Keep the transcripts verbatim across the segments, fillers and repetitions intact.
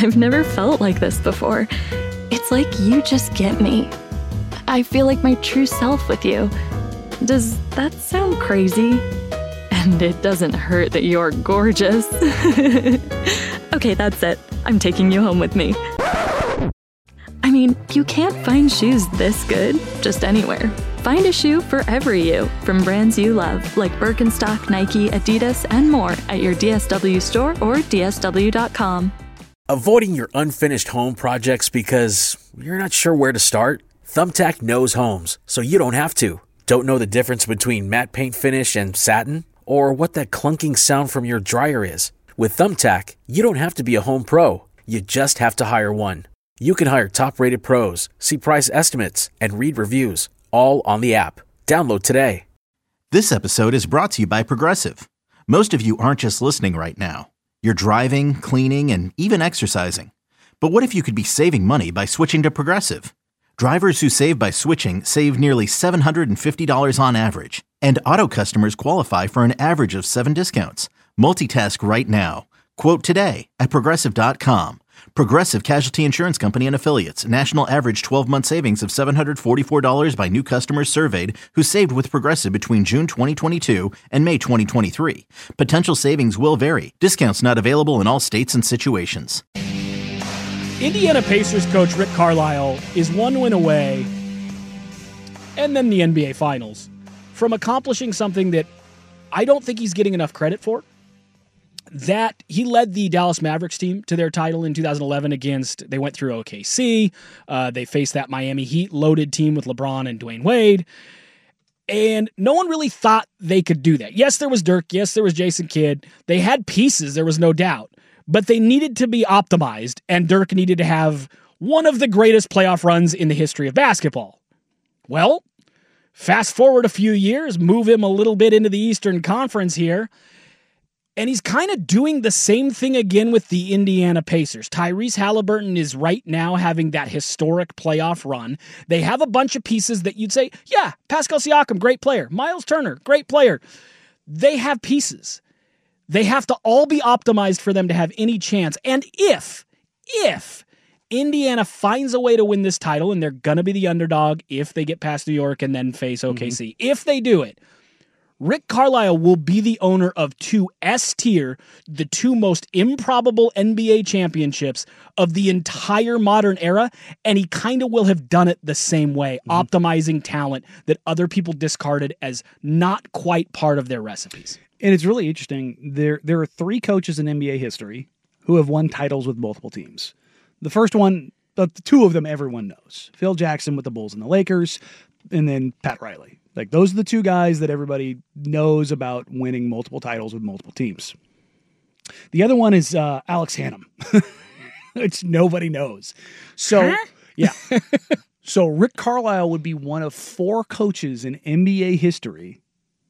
I've never felt like this before. It's like you just get me. I feel like my true self with you. Does that sound crazy? And it doesn't hurt that you're gorgeous. Okay, that's it. I'm taking you home with me. I mean, you can't find shoes this good just anywhere. Find a shoe for every you from brands you love, like Birkenstock, Nike, Adidas, and more at your D S W store or D S W dot com. Avoiding your unfinished home projects because you're not sure where to start? Thumbtack knows homes, so you don't have to. Don't know the difference between matte paint finish and satin? Or what that clunking sound from your dryer is? With Thumbtack, you don't have to be a home pro. You just have to hire one. You can hire top-rated pros, see price estimates, and read reviews, all on the app. Download today. This episode is brought to you by Progressive. Most of you aren't just listening right now. You're driving, cleaning, and even exercising. But what if you could be saving money by switching to Progressive? Drivers who save by switching save nearly seven hundred fifty dollars on average. And auto customers qualify for an average of seven discounts. Multitask right now. Quote today at Progressive dot com. Progressive Casualty Insurance Company and Affiliates. National average twelve-month savings of seven hundred forty-four dollars by new customers surveyed who saved with Progressive between June twenty twenty-two and May twenty twenty-three. Potential savings will vary. Discounts not available in all states and situations. Indiana Pacers coach Rick Carlisle is one win away, and then the N B A Finals, from accomplishing something that I don't think he's getting enough credit for. That he led the Dallas Mavericks team to their title in two thousand eleven against, they went through O K C. Uh, they faced that Miami Heat loaded team with LeBron and Dwayne Wade. And no one really thought they could do that. Yes, there was Dirk. Yes, there was Jason Kidd. They had pieces, there was no doubt. But they needed to be optimized, and Dirk needed to have one of the greatest playoff runs in the history of basketball. Well, fast forward a few years, move him a little bit into the Eastern Conference here, and he's kind of doing the same thing again with the Indiana Pacers. Tyrese Halliburton is right now having that historic playoff run. They have a bunch of pieces that you'd say, yeah, Pascal Siakam, great player. Miles Turner, great player. They have pieces. They have to all be optimized for them to have any chance. And if, if Indiana finds a way to win this title, and they're going to be the underdog if they get past New York and then face O K C, mm-hmm. if they do it, Rick Carlisle will be the owner of two S-tier, the two most improbable N B A championships of the entire modern era, and he kind of will have done it the same way, mm-hmm. optimizing talent that other people discarded as not quite part of their recipes. And it's really interesting. There, there are three coaches in N B A history who have won titles with multiple teams. The first one, but the two of them everyone knows. Phil Jackson with the Bulls and the Lakers, and then Pat Riley. Like, those are the two guys that everybody knows about winning multiple titles with multiple teams. The other one is uh, Alex Hannum, which nobody knows. So, huh? yeah. So Rick Carlisle would be one of four coaches in N B A history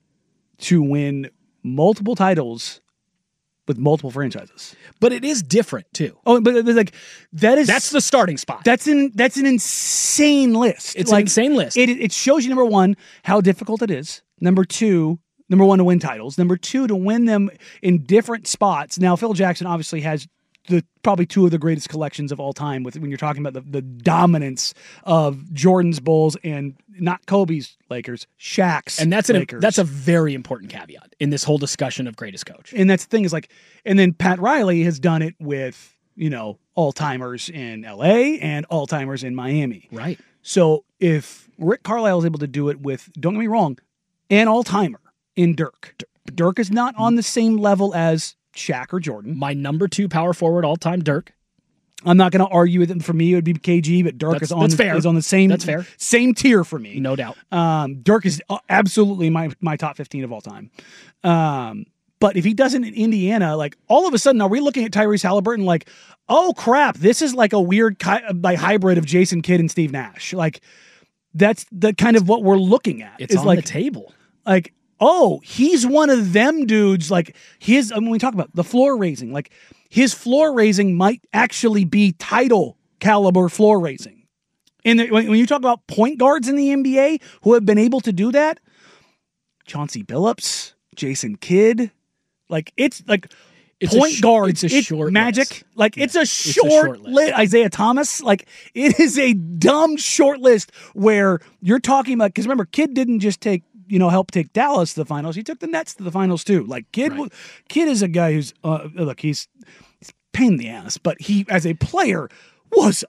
to win multiple titles with multiple franchises. But it is different too. Oh, but it's like that is that's the starting spot. That's an that's an insane list. It's like, an insane list. It it shows you, number one, how difficult it is. Number two, number one to win titles. Number two, to win them in different spots. Now, Phil Jackson obviously has the probably two of the greatest collections of all time. With when you're talking about the, the dominance of Jordan's Bulls and not Kobe's Lakers, Shaq's and that's an, Lakers. That's a very important caveat in this whole discussion of greatest coach. And that's the thing is like, and then Pat Riley has done it with, you know, all-timers in L A and all-timers in Miami. Right. So if Rick Carlisle is able to do it with, don't get me wrong, an all-timer in Dirk. Dirk is not on the same level as Shaq or Jordan. My number two power forward all-time, Dirk. I'm not going to argue with it. For me, it would be K G, but Dirk that's, is on that's fair. is on the same that's fair. same tier for me. No doubt. Um, Dirk is absolutely my my top fifteen of all time. Um, but if he doesn't in Indiana, like all of a sudden, are we looking at Tyrese Halliburton like, oh crap, this is like a weird ki- like hybrid of Jason Kidd and Steve Nash. Like that's the kind of what we're looking at. It's on like, the table. Like, oh, he's one of them dudes. Like his, when we talk about the floor raising, like his floor raising might actually be title caliber floor raising. And when, when you talk about point guards in the N B A who have been able to do that, Chauncey Billups, Jason Kidd, like it's like It's a point sh- guard. it's a it- short magic. list. Like it's a a short, short list. list. Isaiah Thomas. Like it is a dumb short list where you're talking about. Because remember, Kidd didn't just take you know help take Dallas to the finals. He took the Nets to the finals too. Like Kidd, Right. Kidd is a guy who's uh, look. He's, he's a pain in the ass, but he as a player was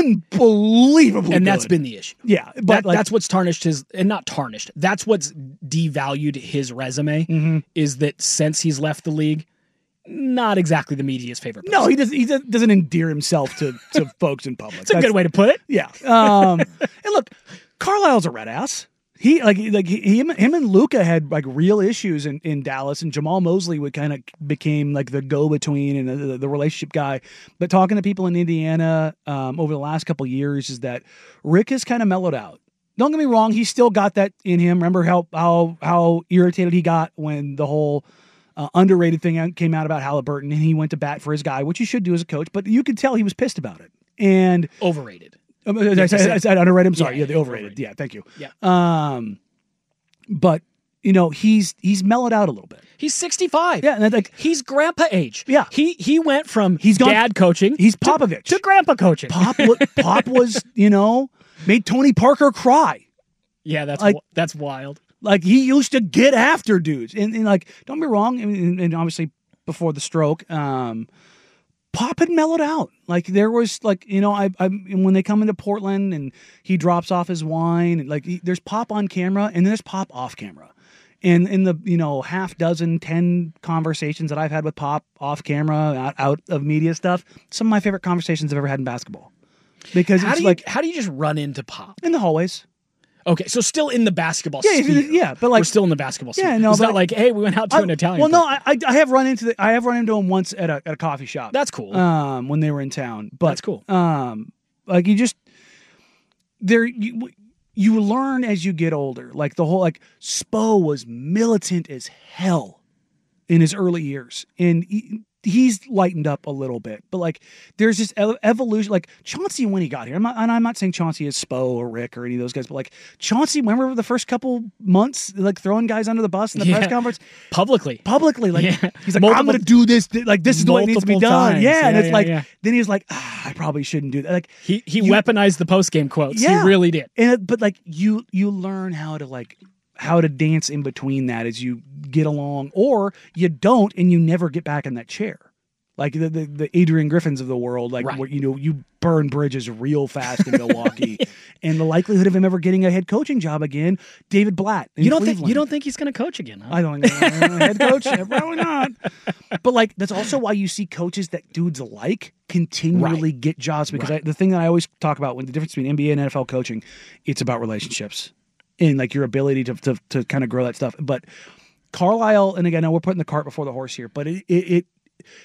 unbelievably And that's good. been the issue. Yeah, but That, like, that's what's tarnished his, and not tarnished. That's what's devalued his resume. Mm-hmm. Is that since he's left the league, not exactly the media's favorite. no, person. he doesn't. He doesn't doesn't endear himself to to folks in public. It's a good way to put it. Yeah. Um, and look, Carlisle's a red ass. He like like he, him him and Luka had like real issues in, in Dallas, and Jamal Mosley would kind of became like the go between and the, the relationship guy. But talking to people in Indiana um, over the last couple of years is that Rick has kind of mellowed out. Don't get me wrong, he's still got that in him. Remember how how how irritated he got when the whole uh, underrated thing came out about Halliburton, and he went to bat for his guy, which you should do as a coach. But you could tell he was pissed about it. And Overrated. um, I, said, I said underrated. I'm sorry. Yeah, Yeah, the yeah, overrated. overrated. Yeah, thank you. Yeah. Um, but you know he's he's mellowed out a little bit. He's sixty-five. Yeah, and like He's grandpa age. Yeah. He he went from He's gone- dad coaching. he's to- Popovich. to, grandpa coaching. Pop, wa- Pop was you know made Tony Parker cry. yeah, that's like- wi- that's wild. Like he used to get after dudes, and, and like don't be wrong, and, and obviously before the stroke, um, Pop had mellowed out. Like there was like you know I I when they come into Portland and he drops off his wine, and like he, there's Pop on camera and there's Pop off camera, and in the you know half dozen ten conversations that I've had with Pop off camera out, out of media stuff, some of my favorite conversations I've ever had in basketball, because How it's do you like how do you just run into Pop? in the hallways. Okay, so still in the basketball Yeah, sphere. yeah, but like- we're still in the basketball sphere. Yeah, no, it's but not like, hey, we went out to an I- Italian. Well, no, place. I, I I have run into the I have run into him once at a at a coffee shop. That's cool. Um, when they were in town, but That's cool. Um, like you just there you you learn as you get older. Like the whole like Spo was militant as hell in his early years, and he, he's lightened up a little bit. But like there's this ev- evolution. Like Chauncey when he got here, I'm not, and I'm not saying Chauncey is Spo or Rick or any of those guys, but like Chauncey, remember the first couple months, like throwing guys under the bus in the Yeah. press conference. Publicly. Publicly, like Yeah. he's like, Multiple- I'm gonna do this. Like this is the way it needs to be multiple done. times. Yeah, and Yeah, it's yeah, like yeah. then he was like, ah, I probably shouldn't do that. Like He he You- weaponized the post game quotes. Yeah. He really did. and it, but like you you learn how to like how to dance in between that as you get along, or you don't and you never get back in that chair. Like the the, the Adrian Griffins of the world, like Right. where you know you burn bridges real fast in Milwaukee, and the likelihood of him ever getting a head coaching job again, David Blatt. in You don't think you Cleveland. don't think he's going to coach again? Huh? I don't think uh, head coach, probably not. But like that's also why you see coaches that dudes like continually get jobs because Right. I, the thing that I always talk about when the difference between N B A and N F L coaching, it's about relationships and like your ability to to, to kind of grow that stuff. But Carlisle, and again, I know we're putting the cart before the horse here, but it, it, it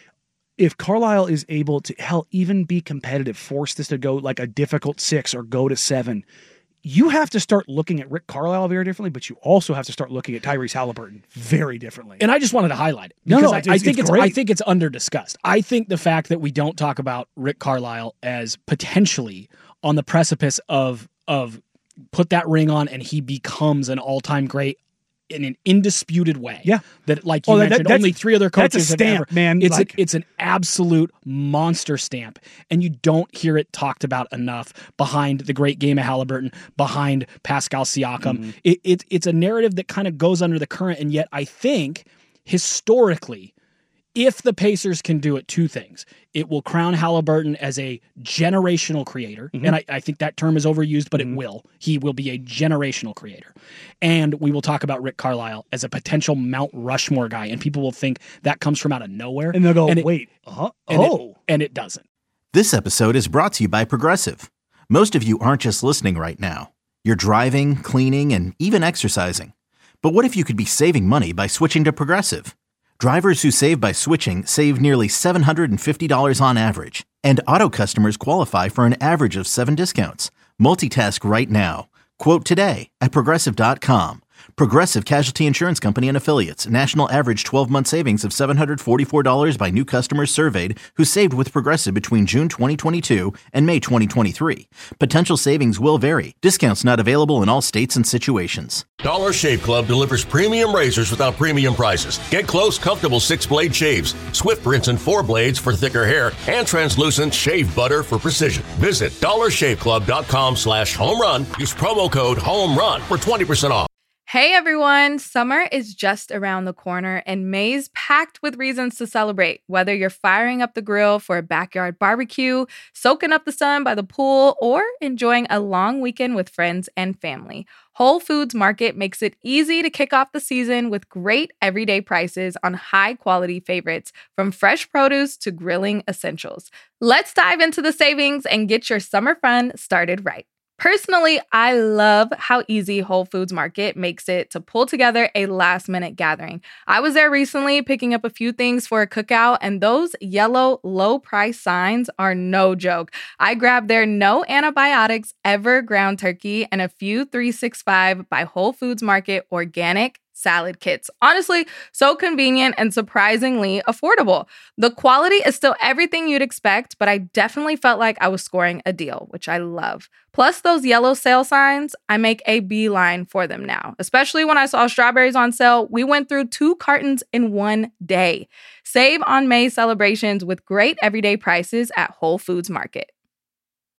if Carlisle is able to hell even be competitive, force this to go like a difficult six or go to seven. You have to start looking at Rick Carlisle very differently, but you also have to start looking at Tyrese Halliburton very differently. And I just wanted to highlight it No, because no, I, it's- I think it's it's, I great. think it's under discussed. I think the fact that we don't talk about Rick Carlisle as potentially on the precipice of of put that ring on and he becomes an all time great in an indisputed way. Yeah. that like you Oh, that- mentioned, that's- only three other that's a coaches have stamp, ever. man. It's Like- a, it's an absolute monster stamp, and you don't hear it talked about enough. Behind the great game of Halliburton, behind Pascal Siakam, Mm-hmm. it, it it's a narrative that kind of goes under the current, and yet I think historically, if the Pacers can do it, two things. It will crown Halliburton as a generational creator. Mm-hmm. And I, I think that term is overused, but it will. He will be a generational creator. And we will talk about Rick Carlisle as a potential Mount Rushmore guy. And people will think that comes from out of nowhere. and they'll go, and it- wait, uh, and it- oh. and it doesn't. This episode is brought to you by Progressive. Most of you aren't just listening right now. You're driving, cleaning, and even exercising. But what if you could be saving money by switching to Progressive? Drivers who save by switching save nearly seven hundred fifty dollars on average. And auto customers qualify for an average of seven discounts. Multitask right now. Quote today at Progressive dot com. Progressive Casualty Insurance Company and Affiliates. National average twelve-month savings of seven hundred forty-four dollars by new customers surveyed who saved with Progressive between June twenty twenty-two and May twenty twenty-three. Potential savings will vary. Discounts not available in all states and situations. Dollar Shave Club delivers premium razors without premium prices. Get close, comfortable six-blade shaves, swift rinse and four blades for thicker hair, and translucent shave butter for precision. Visit dollarshaveclub.com slash home run. Use promo code HOMERUN for twenty percent off. Hey everyone, summer is just around the corner and May's packed with reasons to celebrate. Whether you're firing up the grill for a backyard barbecue, soaking up the sun by the pool, or enjoying a long weekend with friends and family, Whole Foods Market makes it easy to kick off the season with great everyday prices on high-quality favorites, from fresh produce to grilling essentials. Let's dive into the savings and get your summer fun started right. Personally, I love how easy Whole Foods Market makes it to pull together a last-minute gathering. I was there recently picking up a few things for a cookout, and those yellow low-price signs are no joke. I grabbed their no antibiotics ever ground turkey and a few three sixty-five by Whole Foods Market organic salad kits. Honestly, so convenient and surprisingly affordable. The quality is still everything you'd expect, but I definitely felt like I was scoring a deal, which I love. Plus those yellow sale signs, I make a beeline for them now. Especially when I saw strawberries on sale, we went through two cartons in one day. Save on May celebrations with great everyday prices at Whole Foods Market.